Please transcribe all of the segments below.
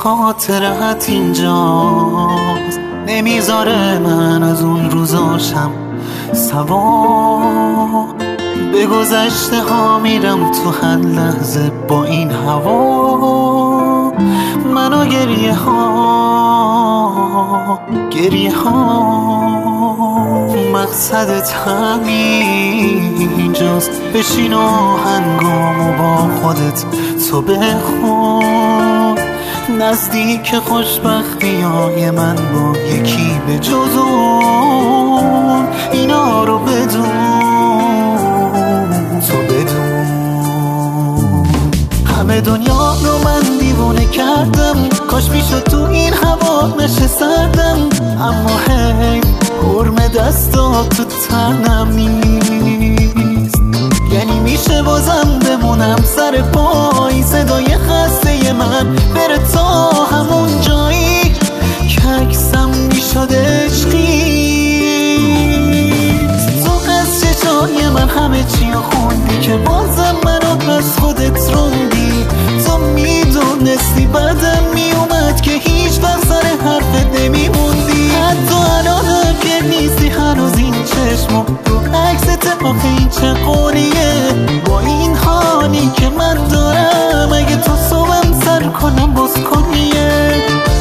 خاطرت اینجاست، نمیذاره من از اون روزاشم سوا. به گذشته ها میرم تو هر لحظه با این هوا. منو گریه ها مقصدت همینجاست. بشین و هنگامو با خودت تو بخون، نزدیک خوشبختیای من با یکی به جز اون. اینا رو بدون، تو بدون. همه دنیا رو من دیوونه کردم، کاش میشد تو این هوا نشستم. اما هی حرم دستا تو تنم نیست، یعنی میشه بازم بمونم سر پای. صدای خسته من بره تا همون جایی که عکسم میشد عشقی. تو از چشای من همه چی رو خوندی که بازم منو از خودت روندی. تو میدونستی بعدم میومد که هیچ وقت سر حرفت نمیموندی. حتی الانم که نیستی هنوز این چشمو رو عکست. آخه این چه قولیه با این حالی که من دارم؟ اگه تو صبحم سر کنم باز کنیه.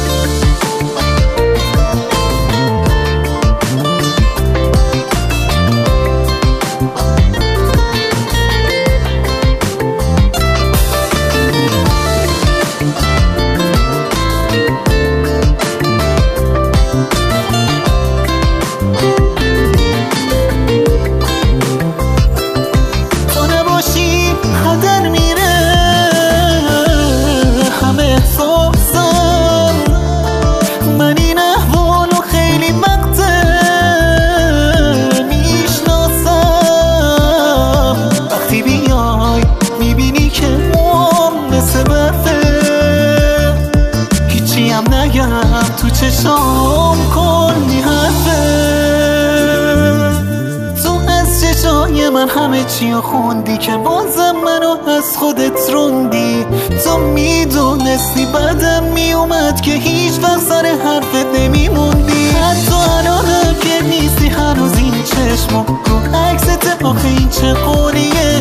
تو چشام کلی حرفه. تو از چشای من همه چی رو خوندی که بازم منو از خودت روندی. تو میدونستی بعدم میومد که هیچ وقت سر حرفت نمیموندی. حتی الانم که نیستی هنوز این چشمو رو عکست. آخه این چه قولیه